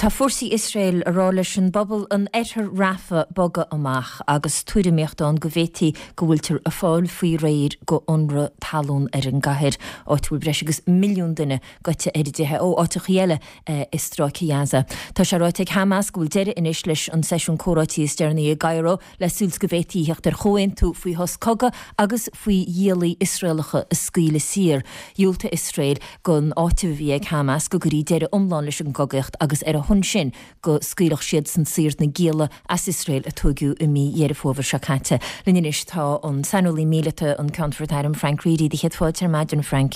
Tá fórsaí Israel ará leis an bobbal an étar rafa boga amach agus tuairimíochtán go bhhétaí go bhfuiltear a fáil faoi réir go ionra talún ar an gcathair áitiúil breis agus milliún duine goite éidirthe ó áiteach chéile is Stráici Gaza. Tá sé ráiteag Hamas go bhfuil deire inis leis an seisiún córátíí stearnaí a Gairo le súls go bhhétaíocht ar choin tú faoi hoscoga agus faoi dhialaí Israelacha a scaoile sír. Dúilta Israel gon áitimh bhí ag Hamas go gurí deire omláin leis an gogacht agus ar a hun sin go scaoilech siad san sír na géala as Israel a tugiú i mí dhéarafóver se caite. Linnis tá an sanolí mílete an Countford Frank Reedy di het fáil termaidin Frank.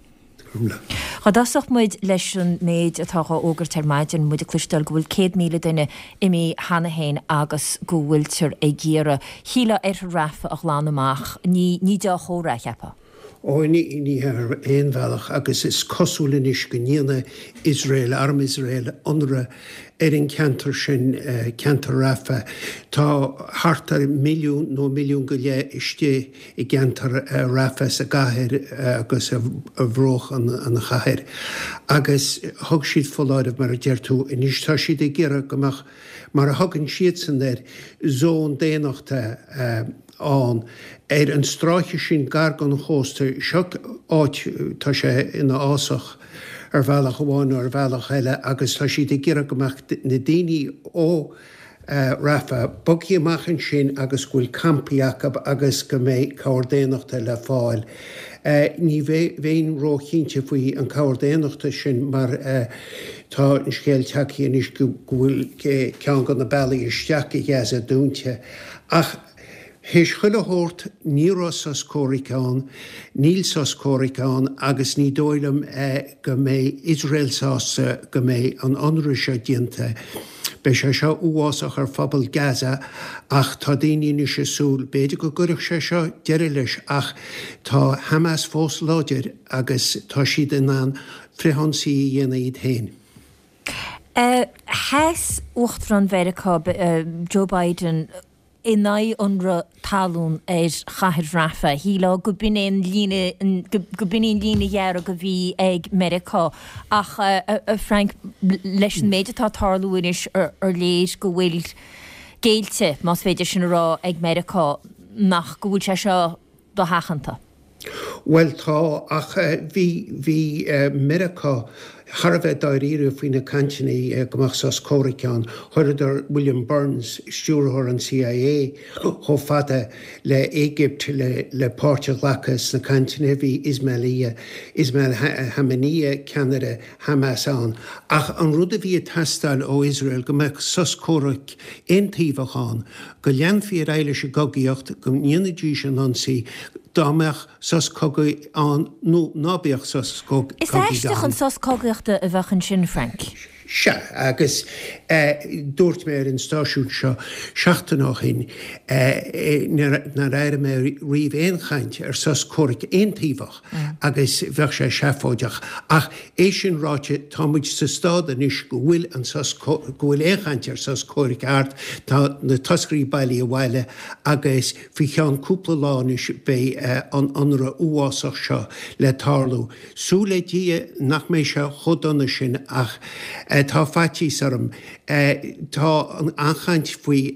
Cha dasach muid leis an méid atá ógur termaidin muid a clistal go bhfuil 100 míle duine i mí hana héin agus go bhfuiltear ag géara. Híla ar rafa ach lánamach ní dá chóra chepa. Ní ar éonbhealach agus is cosúla is go níana Israel, arm Israel, anra ar an ceantar sin ceantar rafa. Tá hartar milliún nó milliún go le istí I ceantar rafa sa gcathair agus a bhróch an chathair. Agus thug siad foláidh mar a deirtú inis tá siad ag géire gomach mar a thugann siad san ir zón déanachta an an stráiche sin gar gan chósta seach áit tá sé ina ásach ar bhealach amháin ar bhealach eile agus tá siad ag géire gomach na daoine ó rafa bogi amachchan sin agus gúil campiach agus go méid cabhardéanachta le fáil. Ní bhéon róchínte faoi an cabhardéanachta sin mar tá an scéal teachaí is go bhfuil ceann gan na bailí isteach I Gaza dúnte. Ach His chuileóirt níró sas córicán, níl sas córicán agus ní dóilem go mé Israel sása go mé an anra se dianta. Bei sé seo uásach ar fabal Gaza ach tá daoine sé súl beidir go gurach sé seo deire leis ach tá Hamas fós láidir agus tá siad in an frihansaí dhéana iad héin. Heas uchtran Verica Joe Biden Inai unra talún chathair rafa. Híla go bíon líne dhearra go bhí ag America ach Frank leis an méide tá tarlúinis ar léir go bhfuil géilte más féidir sin rá ag America nach go bhfuil sé seo do hachanta. Well tá ach bhí America Harveh daíire faoin na cantinnaí gomach sas córicán, chuidir William Burns, stúrthóir an CIA, cho fada le Égypt le páirte lachas na cantinna bhí Ismail Haniyeh ceanada Hamas an. Ach an rud a bhí tastal ó Israel gomach sas córic intíomhachán, go leanfaí éile se gogaíocht go níonadí sin ansaí dámeach sas cogaí an nó nábíoch sas cogaí. Is éisteach an sas cogaíochta a bhechan sin Frank? Se agus dúirt mé an stáisiút seo seachtainach in na réire mé riomh éonchaint ar sas córic éontíomhach agus bheith sé seafáideach. Ach é sin ráite támuid sa stádan is go bhfuil an bhfuil éonchaint ar sas córic art tá na toscarí bailí a bhhaile agus bhí cheann cúpla láis bé an anra uásach seo le tarlú. Súla dia nach mé se chodonna sin ach tá fatí sarm tá an anchaint faoi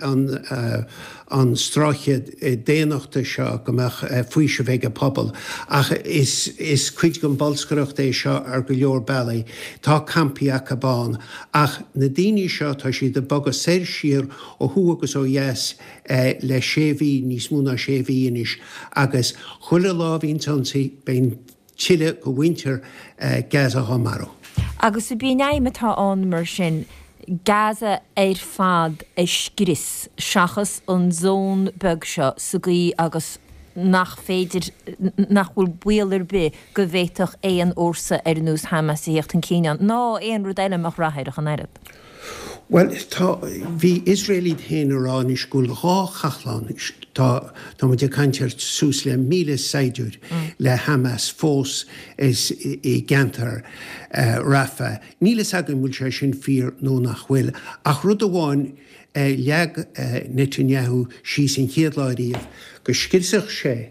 an stráiche déanachta seo gomach faoi se bheith a pobl ach is cuid gon balscoireacht é seo ar go leor bailí tá campiach a bán ach na daoine seo tá si de bag a séir siar ó thu agus ó dheas le séhí níos múna séhí inis agus chuile láhín tansaí ben Chile go winter Gaza Hamaro. Agus i bíon tá an mar sin Gaza ar fad scris seachas an zón beg seo sugaí agus nach féidir nach bhfuil bualar be go bhhéiteach éon orsa ar nús Hamas íocht an Cíneán. Ná éon rud eile amach rathair an éad. Well, bhí Israelí héana rán is gúil rá chachlan tá mu cantear sús le 1,000 saidúr le Hamas fós is I gantar rafa. Nílas agan bhfuil sé sin fíor nó nach bhfuil. Ach rud amháin leag Netanyahu sí sin chéadláiríomh go scirsach sé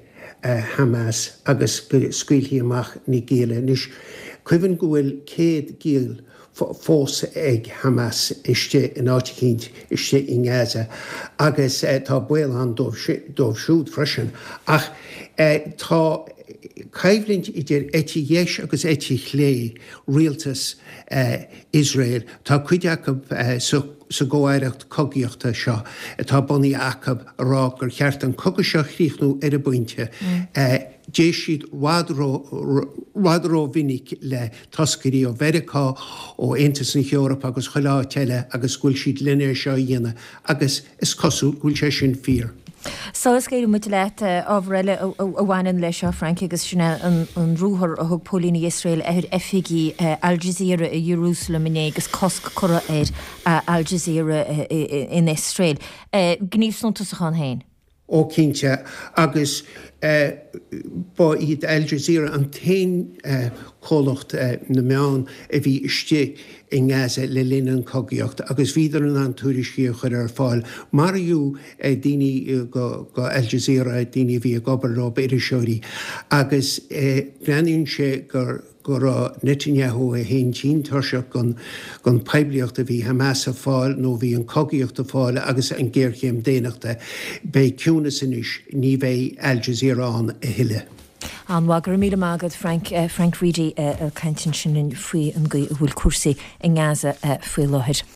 Hamas agus go scuiltí amach ní géile. Nis cuivann go bhfuil 100 gíl fós ag Hamas iste in áiticinint iste in Gaza agus tá buil an dómh siúd freisin ach tá caimhlinn idir éti dhéis agus éti chlé rialtas Israel tá cuideachab sa ggóireacht cogaíochta seo tá bunaí acab rá gur cheart an coga seo chríochnú ar a buinte dé siad wadró vinnig le toscarí ó Vericá ó Aontas na Eorpa agus choilá teile agus gúil siad linnéir seo dhéana agus is cosú gúil sé sin fír. Solas céadú mu leit ábhreile a bhhainan lei seo Frank agus sinna an rúthar a thug pólíní Israel ar efigi Al Jazeera i Jerusalem in agus cosc chora ar Al Jazeera in Israel. Gníomhsnúntas a chun hain. Ó cinnte agus ba iad Al Jazeera an tain cólacht na meán a bhí iste in Gaza le linan cogaíocht agus bhíidir an túriscí chur ar fáil. Marú daoine go Al Jazeera daoine bhí a gobarrá idir seoirí agus breanann sé gur Netanyahu a haon tín tuirseach gon pebliacht a bhí Hamas a fáil nó bhí an cogaíocht a fáil agus an ggéirchéim déanaachta bei ciúnas inis ní bheith Al Jazeera an a hiile. An wagur míle mágad Frank Reedy a cantin sin faoi an bhfuil cuasaí in Gaza faoi láthir.